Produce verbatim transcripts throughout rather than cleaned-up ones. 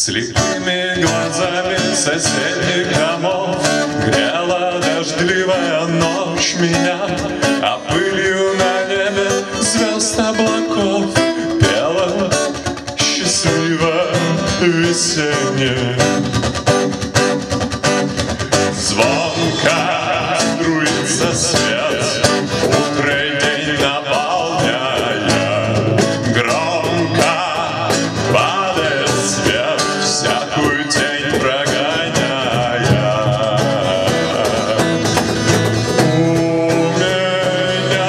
Слепыми глазами соседних домов грела дождливая ночь меня, а пылью на небе звезд облаков пела счастливо весенняя. Звонко струится свет, утро и день наполняя, громко падает свет, всякую тень прогоняя. У меня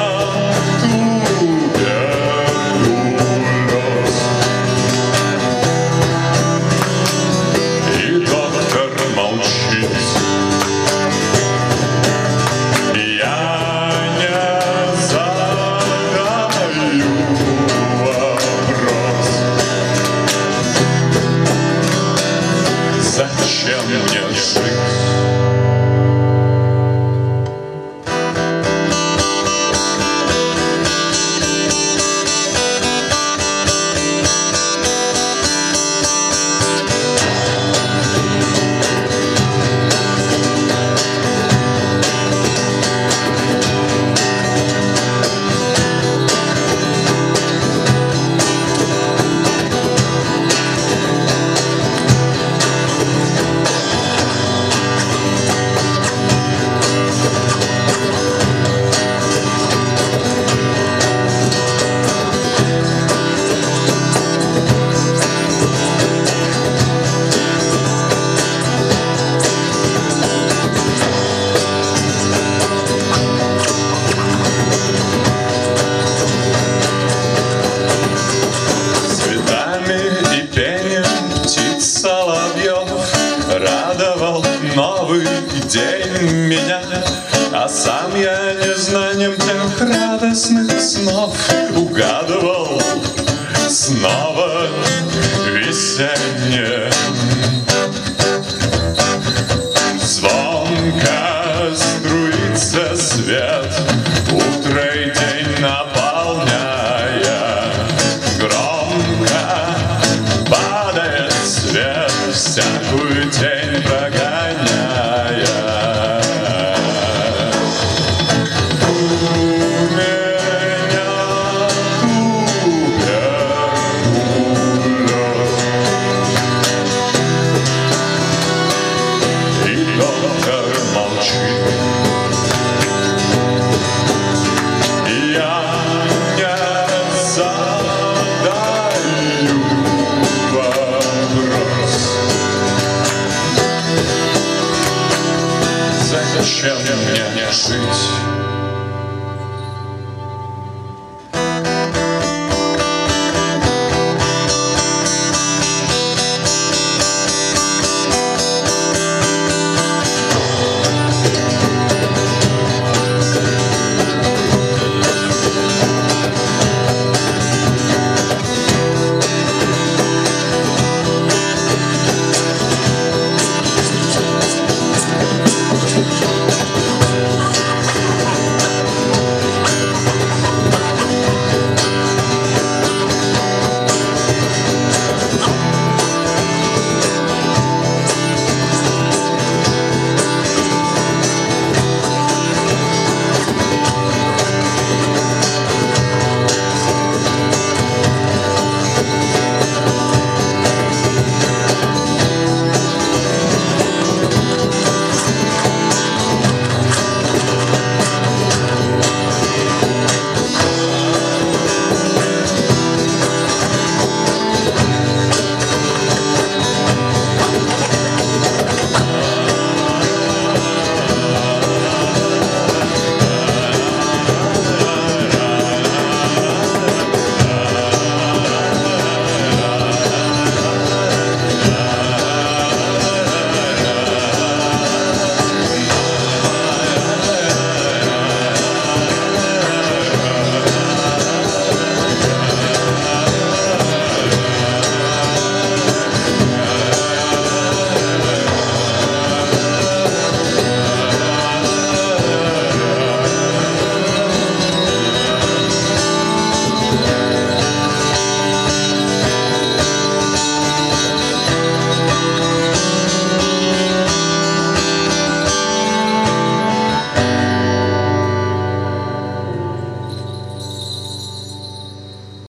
туберкулез, и доктор молчит. Зачем мне жить? Радовал новый день меня, а сам я незнанием тех радостных снов угадывал снова весеннее. Звонко струится свет, утро и день наполняя, громко падает свет, всякую тень прогоняя. У меня туберкулез, и доктор молчит. Я не задаю вопрос. Зачем мне не жить?